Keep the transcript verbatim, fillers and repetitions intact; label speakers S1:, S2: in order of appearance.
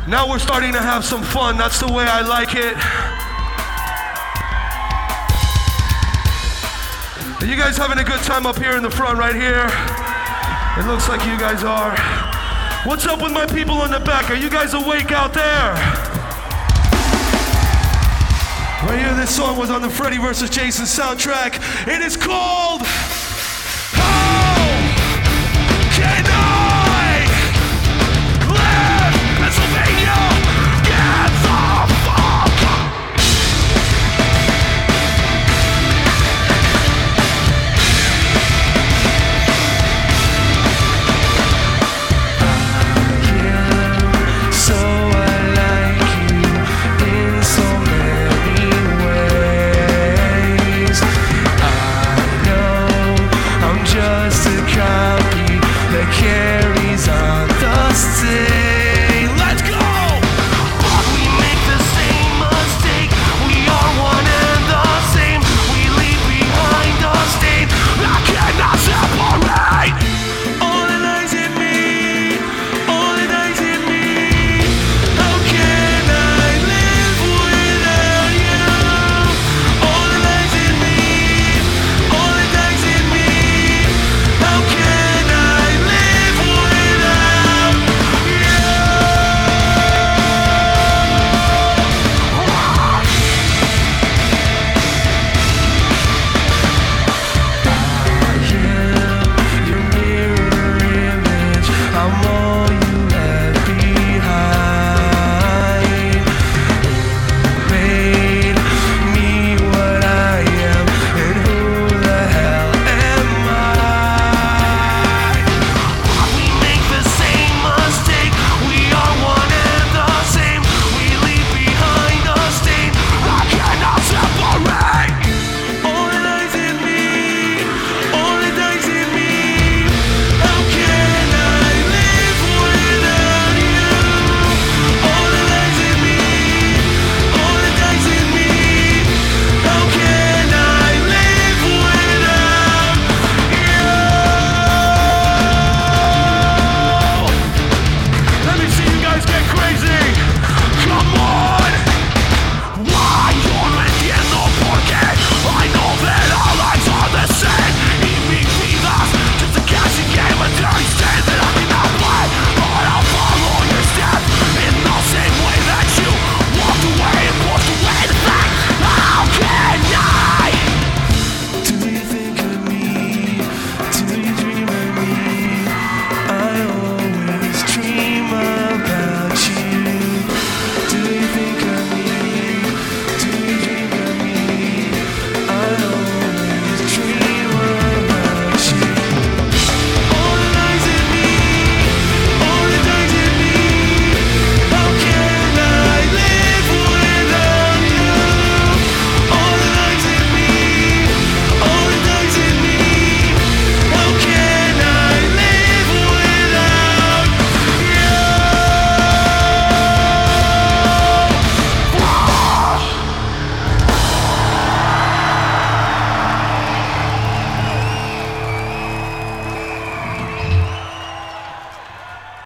S1: Now we're starting to have some fun. That's the way I like it. Are you guys having a good time up here in the front right here? It looks like you guys are. What's up with my people in the back? Are you guys awake out there? Right here, this song was on the Freddy versus Jason soundtrack. It is called